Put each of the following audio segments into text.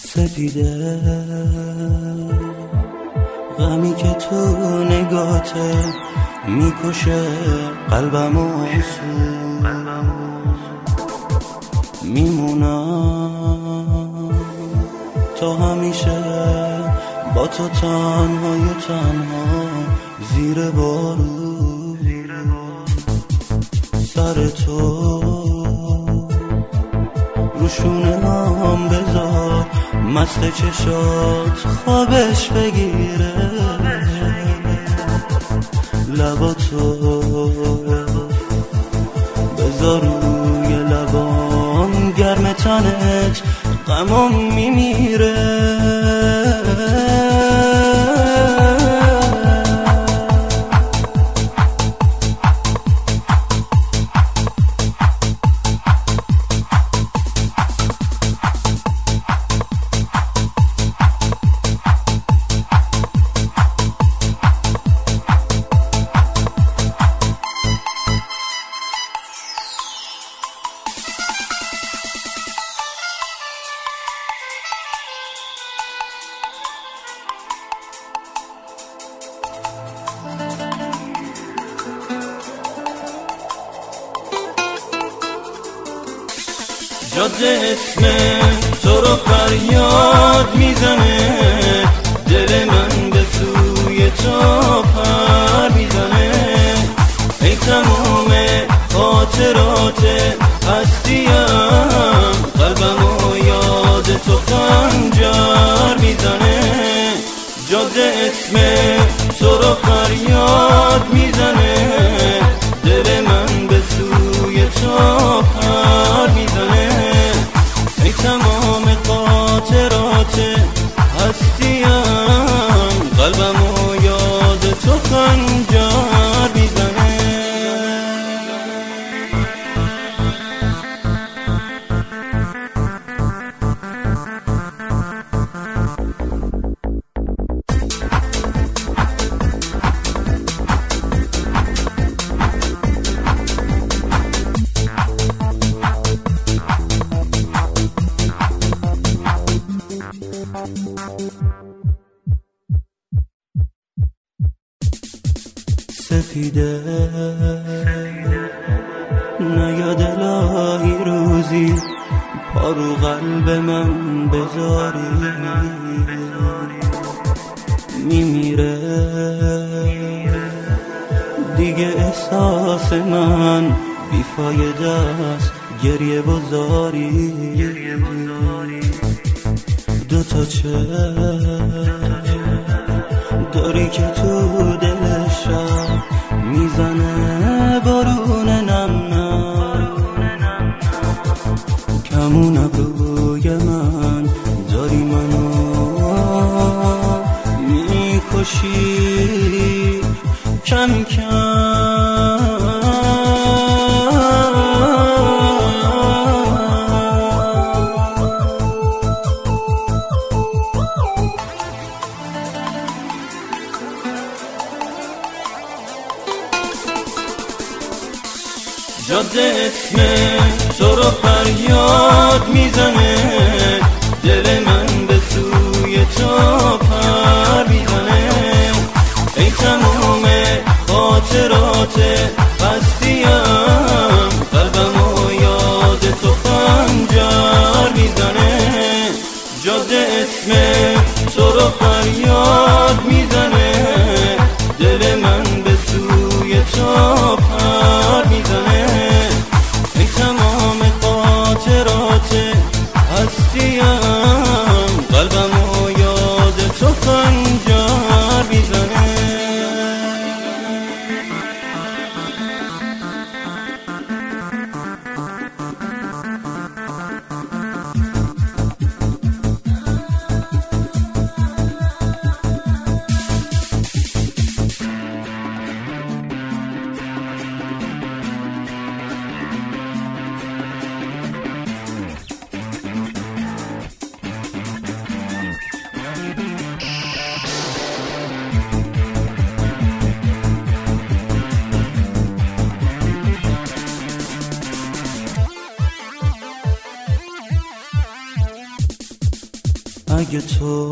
سپیده غمی که تو نگاته میکشه قلبمو میمونم تا همیشه با تو تنهای تنها زیر بارون سر تو روشونه هم بذار مست چشات خوابش بگیره لباتو بذار روی لبام گرم تنت غمم میمیره جاده اسم تو رو فریاد میزنه، دل من به سوی تو پر میزنه. ای تمام خاطرات هستیم، قلبمو یاد تو خنجر میزنه. جاده اسم تو رو فریاد میزنه، دل من به سوی تو پر میزنه. ای تمام خاطرات هستیم، قلبمو یاد تو خنجر میزنه. سپیده نیاد الهی روزی پارو قلب من بذاری، میمیره دیگه احساس من بیفایده است، گریه بزاری. دوتا چشم داری که تو دل شب میزنه بارون نم نم. کمون ابروی من داری منو میکشی کم کم. جاده اسم تو رو فریاد میزنه، دل من به سوی تو پر میزنه. ای تمام خاطرات هستیم، قلبمو یاد تو خنجر میزنه. جاده اسم تو رو فریاد میزنه، دل من به سوی تو پر میزنه. ای تمام خاطرات هستیم، قلبمو یاد تو خنجر میزنه. اگه تو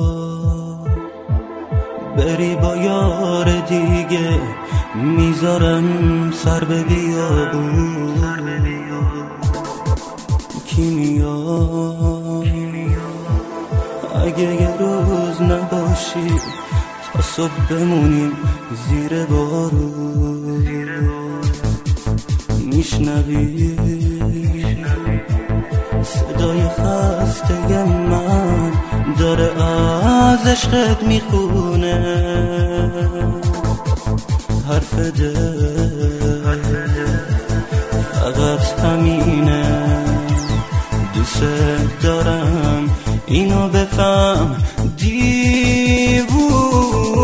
بری با یار دیگه میذارم سر به بیابون کیمیا اگه یه روز نباشی تا صبح بمونیم زیر بارون میشنوی صدای خسته من داره از عشقت میخونه حرف دل فقط همینه دوست دارم اینو بفهم دیوونه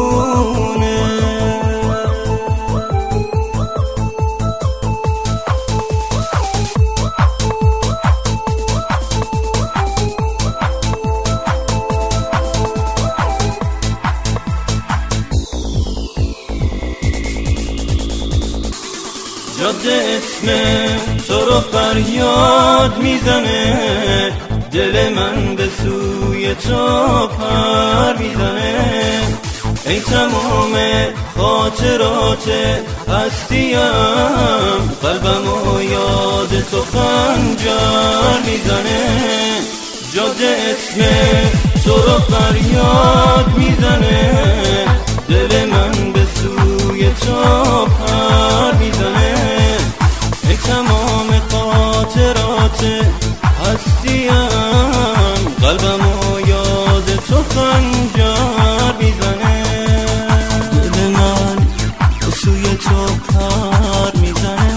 جاده اسم تو رو فریاد میزنه دل من به سوی تو پر میزنه ای تمام خاطرات هستیم قلبم و یاد تو خنجر میزنه جاده اسم تو رو فریاد میزنه دل من به سوی تو پر میزنه ای تمام خاطرات هستیم قلبم و یاد تو خنجر میزنه دل من به سوی تو پر میزنه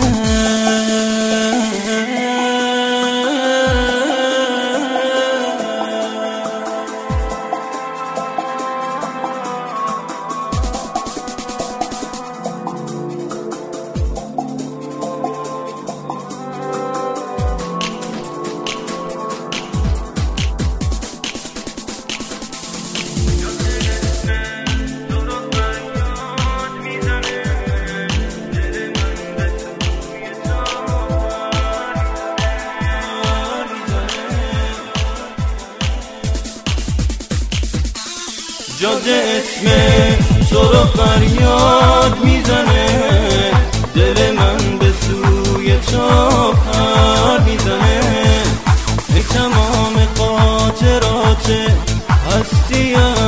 جاده اسم تو رو فریاد میزنه دل من به سوی تو پر میزنه ای تمام خاطرات هستیم